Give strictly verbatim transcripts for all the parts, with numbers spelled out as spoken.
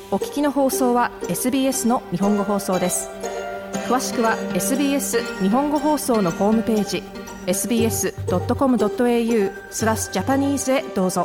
お聞きの放送は エスビーエス の日本語放送です。詳しくは エスビーエス 日本語放送のホームページ エスビーエスドットコムドットエーユー スラスジャパニーズへどうぞ。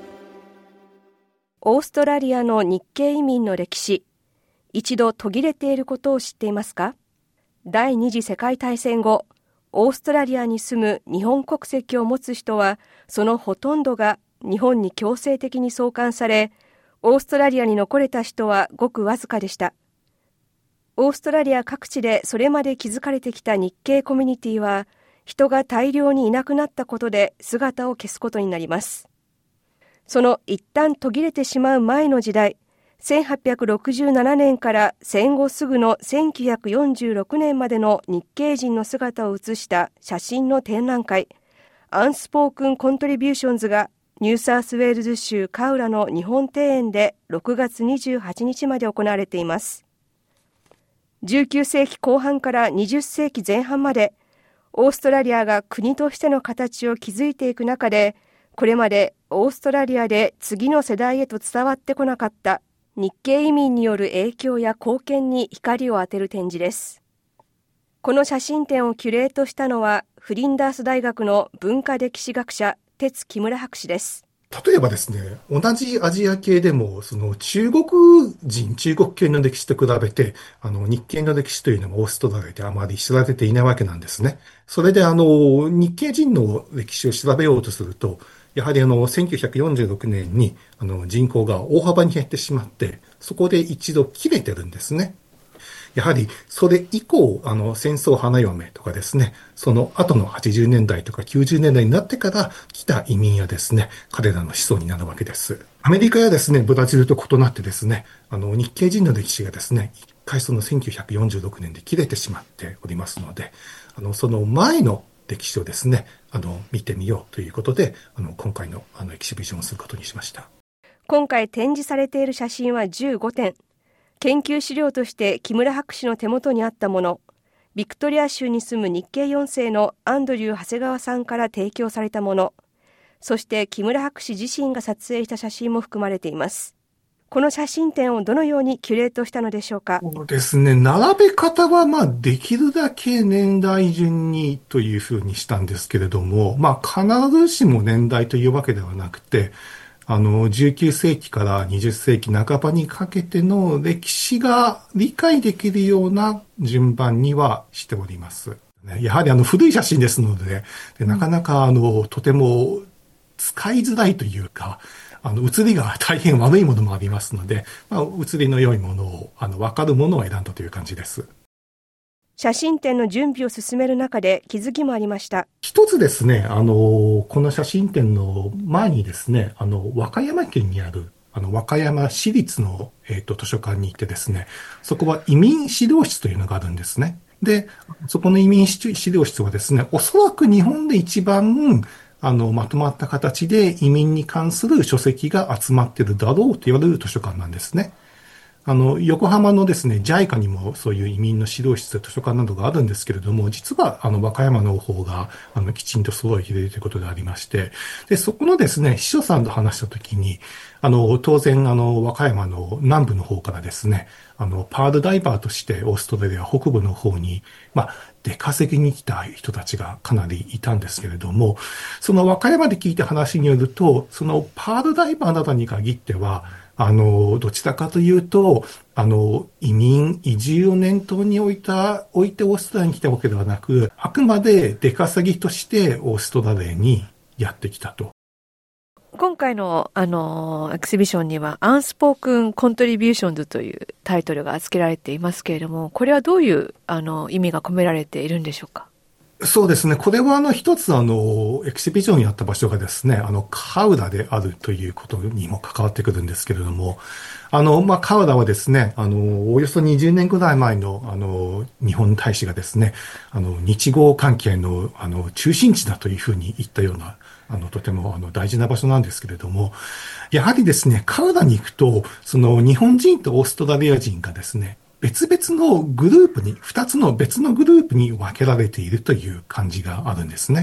オーストラリアの日系移民の歴史、一度途切れていることを知っていますか？第二次世界大戦後、オーストラリアに住む日本国籍を持つ人は、そのほとんどが日本に強制的に送還され、オーストラリアに残れた人はごくわずかでした。オーストラリア各地でそれまで築かれてきた日系コミュニティは、人が大量にいなくなったことで姿を消すことになります。その一旦途切れてしまう前の時代、せんはっぴゃくろくじゅうななねんから戦後すぐのせんきゅうひゃくよんじゅうろくねんまでの日系人の姿を写した写真の展覧会、アンスポークン・コントリビューションズがニューサウスウェールズ州カウラの日本庭園でろくがつにじゅうはちにちまで行われています。じゅうきゅうせいきこう半からにじゅっせいきぜん半まで、オーストラリアが国としての形を築いていく中で、これまでオーストラリアで次の世代へと伝わってこなかった日系移民による影響や貢献に光を当てる展示です。この写真展をキュレートしたのは、フリンダース大学の文化歴史学者、鉄木村博士です。 例えばですね、同じアジア系でも、その中国人、中国系の歴史と比べて、あの、日系の歴史というのもオーストラリアであまり知られていないわけなんですね。それであの、日系人の歴史を調べようとすると、やはりあの、せんきゅうひゃくよんじゅうろくねんに、あの、人口が大幅に減ってしまって、そこで一度切れてるんですね。やはり、それ以降、あの、戦争花嫁とかですね、その後のはちじゅうねんだいとかきゅうじゅうねんだいになってから来た移民やですね、彼らの子孫になるわけです。アメリカやですね、ブラジルと異なってですね、あの、日系人の歴史がですね、一回そのせんきゅうひゃくよんじゅうろくねんで切れてしまっておりますので、あの、その前の歴史をですね、あの、見てみようということで、あの、今回のあの、エキシビションをすることにしました。 今回展示されている写真はじゅうごてん。研究資料として木村博士の手元にあったもの、ビクトリア州に住む日系よんせいのアンドリュー長谷川さんから提供されたもの、そして木村博士自身が撮影した写真も含まれています。この写真展をどのようにキュレートしたのでしょうか？ そうですね。並べ方は、まあ、できるだけ年代順にというふうにしたんですけれども、まあ、必ずしも年代というわけではなくて、あの、じゅうきゅうせいきからにじゅっせいきなかばにかけての歴史が理解できるような順番にはしております。やはりあの、古い写真ですので、でなかなかあの、とても使いづらいというか、あの、写りが大変悪いものもありますので、まあ、写りの良いものを、あの、わかるものを選んだという感じです。 写真展の準備を進める中で気づきもありました。 一つですね、あの、この写真展の前にですね、あの、和歌山県にある、あの、和歌山市立の、えっと、図書館に行ってですね、そこは移民資料室というのがあるんですね。で、そこの移民資料室はですね、おそらく日本で一番、あの、まとまった形で移民に関する書籍が集まっているだろうと言われる図書館なんですね。あの、横浜のですね、ジャイカ にもそういう移民の指導室や図書館などがあるんですけれども、実は、あの、和歌山の方が、あの、きちんと揃えているということでありまして、で、そこのですね、司書さんと話したときに、あの、当然、あの、和歌山の南部の方からですね、あの、パールダイバーとしてオーストラリア北部の方に、まあ、出稼ぎに来た人たちがかなりいたんですけれども、その和歌山で聞いた話によると、そのパールダイバーなどに限っては、あの、どちらかというと、あの、移民、移住を念頭に置いた、置いてオーストラリアに来たわけではなく、あくまで出稼ぎとしてオーストラリアにやってきたと。 今回の、あの、エキシビションには、アンスポークン・コントリビューションズというタイトルが付けられていますけれども、これはどういう、あの、意味が込められているんでしょうか？ そうですね。これはあの一つあのエキシビジョンにあった場所がですね、あのカウラであるということにも関わってくるんですけれども、あのまあカウラはですね、あのおよそにじゅうねんぐらい前のあの日本大使がですね、あの日豪関係のあの中心地だというふうに言ったようなあのとてもあの大事な場所なんですけれども、やはりですね、カウラに行くとその日本人とオーストラリア人がですね、別々のグループに、二つの別のグループに分けられているという感じがあるんですね。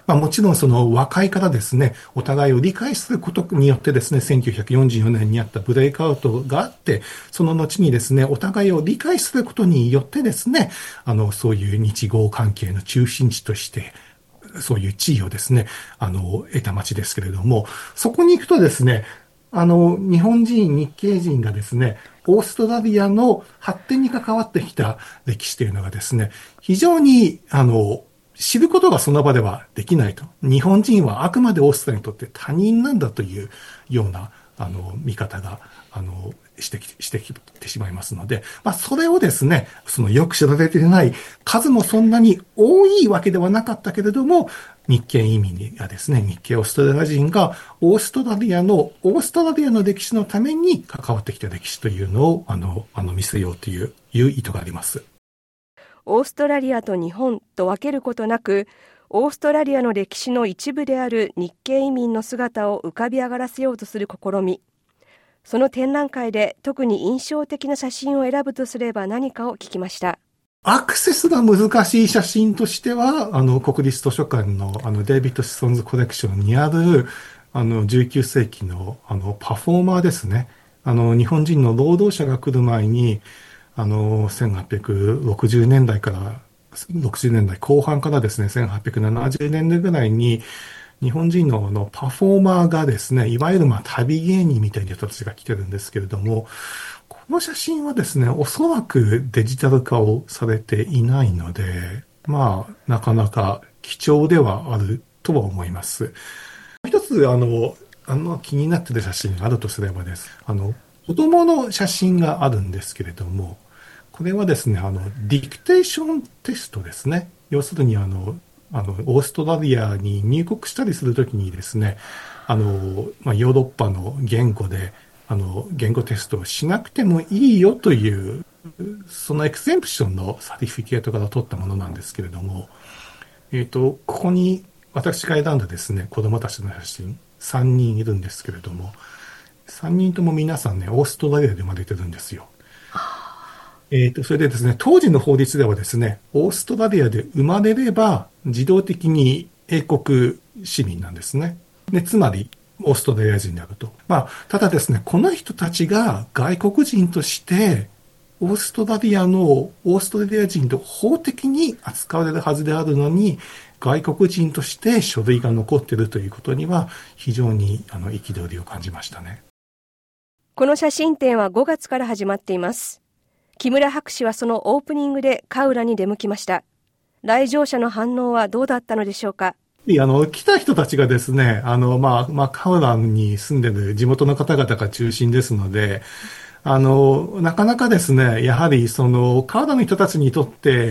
まあもちろんその和解からですね、お互いを理解することによってですね、せんきゅうひゃくよんじゅうよねんにあったブレイクアウトがあって、その後にですね、お互いを理解することによってですね、あの、そういう日豪関係の中心地として、そういう地位をですね、あの、得た町ですけれども、そこに行くとですね、あの、日本人、日系人がですね、オーストラリアの発展に関わってきた歴史というのがですね、非常に、あの、知ることがその場ではできないと。日本人はあくまでオーストラリアにとって他人なんだというような、あの、見方が、あの、してき、してきてしまいますので、まあ、それをですね、そのよく知られていない、数もそんなに多いわけではなかったけれども、日系移民がですね、日系オーストラリア人がオーストラリアの、オーストラリアの歴史のために関わってきた歴史というのを、あの、あの、見せようという、いう意図があります。 オーストラリアと日本と分けることなく、オーストラリアの歴史の一部である日系移民の姿を浮かび上がらせようとする試み。その展覧会で特に印象的な写真を選ぶとすれば何かを聞きました。 アクセスが難しい写真としては、あの、国立図書館の、あの、デイビッド・シソンズコレクションにある、あの、じゅうきゅうせいきの、あの、パフォーマーですね。あの、日本人の労働者が来る前に、あの、せんはっぴゃくろくじゅうねんだいから、ろくじゅうねんだいこう半からですね、せんはっぴゃくななじゅうねんだいぐらいに、日本人のあのパフォーマーがですね、いわゆるまあ旅芸人みたいな人たちが来てるんですけれども、この写真はですね、おそらくデジタル化をされていないので、まあ、なかなか貴重ではあるとは思います。一つ、あの、あの気になっている写真があるとすればです。あの、子供の写真があるんですけれども、これはですね、あの、ディクテーションテストですね。要するに、あの、あの、オーストラリアに入国したりするときにですね、あの、まあ、ヨーロッパの言語で、あの、言語テストをしなくてもいいよという、そのエクセンプションのサティフィケートから取ったものなんですけれども、えっと、ここに私が選んだですね、子供たちの写真、さんにんいるんですけれども、さんにんとも皆さんね、オーストラリアで生まれてるんですよ。えっと、それでですね、当時の法律ではですね、オーストラリアで生まれれば自動的に英国市民なんですね。で、つまり、オーストラリア人であると。まあ、ただですね、この人たちが外国人として、オーストラリアの、オーストラリア人と法的に扱われるはずであるのに、外国人として書類が残っているということには、非常にあの憤りを感じましたね。 この写真展はごがつから始まっています。木村博士はそのオープニングでカウラに出向きました。来場者の反応はどうだったのでしょうか。 あの、来た人たちがですね、あの、まあ、まあ、カウラに住んでる地元の方々が中心ですので、あの、なかなかですね、やはりその、カウラの人たちにとって、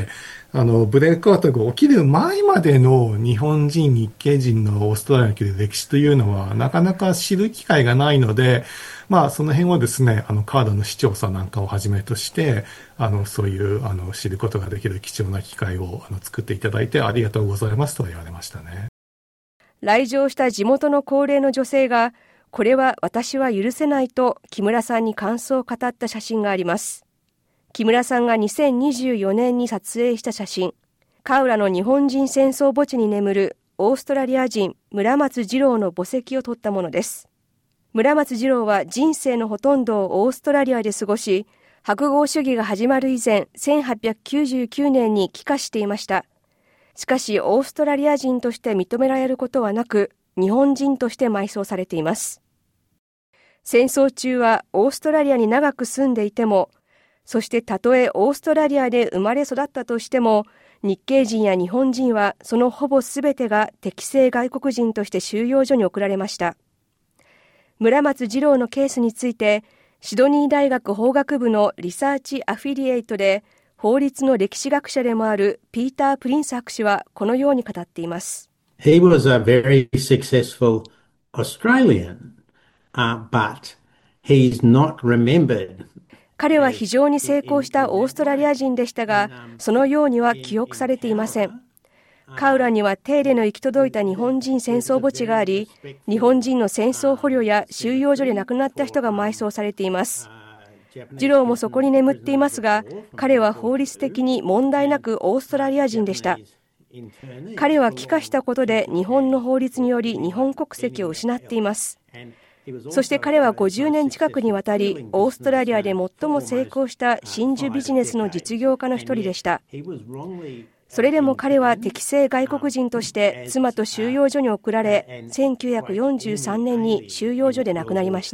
あの、ブレイクアウトが起きる前までの日本人、日系人のオーストラリアに来る歴史というのは、なかなか知る機会がないので、まあ、その辺はですね、あの、カードの視聴者なんかをはじめとして、あの、そういう、あの、知ることができる貴重な機会を、あの、作っていただいてありがとうございますと言われましたね。 来場した地元の高齢の女性が、これは私は許せないと木村さんに感想を語った写真があります。木村さんがにせんにじゅうよねんに撮影した写真、カウラの日本人戦争墓地に眠るオーストラリア人村松次郎の墓石を撮ったものです。村松次郎は人生のほとんどをオーストラリアで過ごし、白豪主義が始まる以前、せんはっぴゃくきゅうじゅうきゅうねんに帰化していました。しかし、オーストラリア人として認められることはなく、日本人として埋葬されています。戦争中はオーストラリアに長く住んでいても、そしてたとえオーストラリアで生まれ育ったとしても、日系人や日本人はそのほぼすべてが適正外国人として収容所に送られました。村松次郎のケースについて、シドニー大学法学部のリサーチアフィリエイトで法律の歴史学者でもあるピーター・プリンス博士はこのように語っています。 He was a very successful Australian,、uh, but he's not remembered. 彼は非常に成功したオーストラリア人でしたが、そのようには記憶されていません。カウラには手入れの行き届いた日本人戦争墓地があり、日本人の戦争捕虜や収容所で亡くなった人が埋葬されています。次郎もそこに眠っていますが、彼は法律的に問題なくオーストラリア人でした。 彼は帰化したことで日本の法律により日本国籍を失っています。そして彼はごじゅうねん近くにわたりオーストラリアで最も成功した真珠ビジネスの実業家の一人でした。それでも彼は適正外国人として妻と収容所に送られ、せんきゅうひゃくよんじゅうさんねんに収容所で亡くなりました。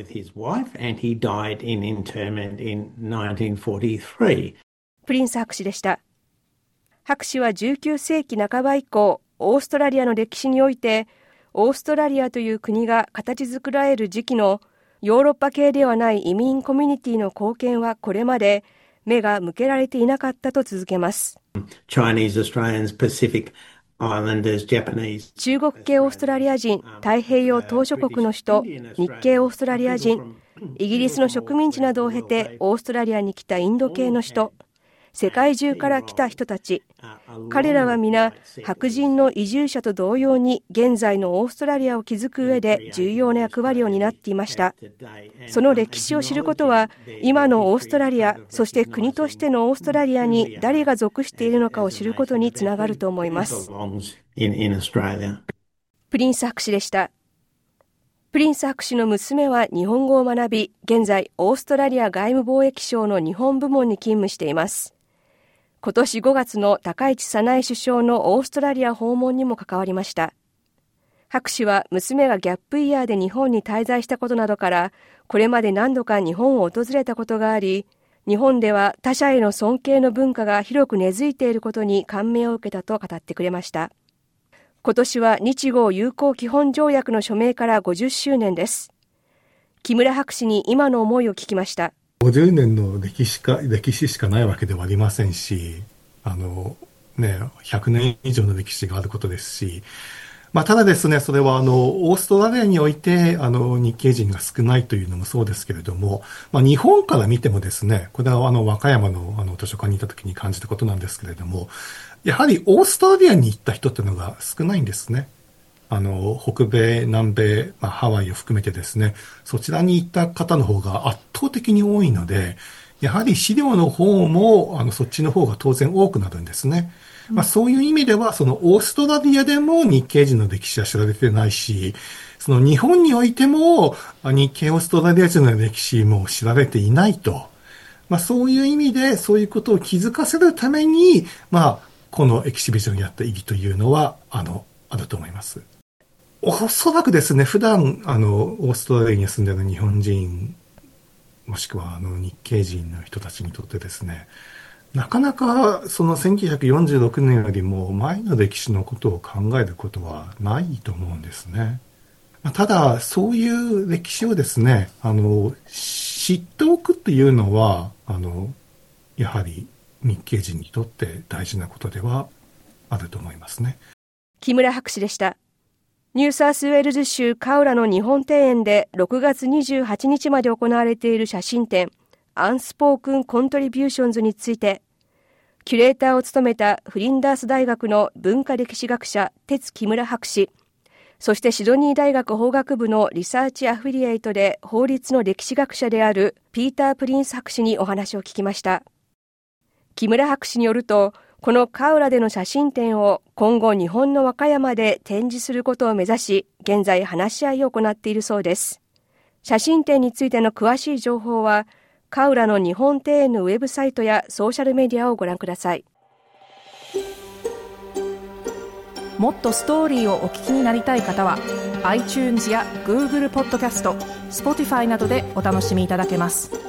プリンス博士でした。博士はじゅうきゅうせいきなかば以降、オーストラリアの歴史において、オーストラリアという国が形作られる時期のヨーロッパ系ではない移民コミュニティの貢献はこれまで目が向けられていなかったと続けます。 Chinese, Australians, Pacific Islanders, Japanese. 中国系オーストラリア人、太平洋島諸国の人、日系オーストラリア人、イギリスの植民地などを経てオーストラリアに来たインド系の人、世界中から来た人たち、彼らは皆白人の移住者と同様に現在のオーストラリアを築く上で重要な役割を担っていました。その歴史を知ることは今のオーストラリア、そして国としてのオーストラリアに誰が属しているのかを知ることにつながると思います。プリンス博士でした。プリンス博士の娘は日本語を学び、現在オーストラリア外務貿易省の日本部門に勤務しています。今年ごがつの高市早苗首相のオーストラリア訪問にも関わりました。博士は娘がギャップイヤーで日本に滞在したことなどから、これまで何度か日本を訪れたことがあり、日本では他者への尊敬の文化が広く根付いていることに感銘を受けたと語ってくれました。今年は日豪友好基本条約の署名からごじゅっしゅうねんです。木村博士に今の思いを聞きました。 ごじゅうねんの歴史か、歴史しかないわけではありませんし、あの、ね、ひゃくねん以上の歴史があることですし、まあ、ただですね、それはあの、オーストラリアにおいて、あの、日系人が少ないというのもそうですけれども、まあ、日本から見てもですね、これはあの、和歌山のあの、図書館にいた時に感じたことなんですけれども、やはりオーストラリアに行った人っていうのが少ないんですね。あの、北米、南米、まあ、ハワイを含めてですね、そちらに行った方の方が圧倒的に多いので、やはり資料の方も、あの、そっちの方が当然多くなるんですね。うん、まあ、そういう意味では、そのオーストラリアでも日系人の歴史は知られてないし、その日本においても日系オーストラリア人の歴史も知られていないと。まあ、そういう意味で、そういうことを気づかせるために、まあ、このエキシビジョンをやった意義というのは、あの、あると思います。おそらくですね、普段、あの、オーストラリアに住んでいる日本人、もしくは、あの、日系人の人たちにとってですね、なかなか、そのせんきゅうひゃくよんじゅうろくねんよりも前の歴史のことを考えることはないと思うんですね。ただ、そういう歴史をですね、あの、知っておくっていうのは、あの、やはり日系人にとって大事なことではあると思いますね。 木村博士でした。ニューサースウェールズ州カウラの日本庭園でろくがつにじゅうはちにちまで行われている写真展アンスポークンコントリビューションズについて、キュレーターを務めたフリンダース大学の文化歴史学者哲木村博士、そしてシドニー大学法学部のリサーチアフィリエイトで法律の歴史学者であるピーター・プリンス博士にお話を聞きました。木村博士によると、このカウラでの写真展を今後日本の和歌山で展示することを目指し、現在話し合いを行っているそうです。写真展についての詳しい情報は、カウラの日本庭園のウェブサイトやソーシャルメディアをご覧ください。 もっとストーリーをお聞きになりたい方は iTunes や Google ポッドキャスト、Spotify などでお楽しみいただけます。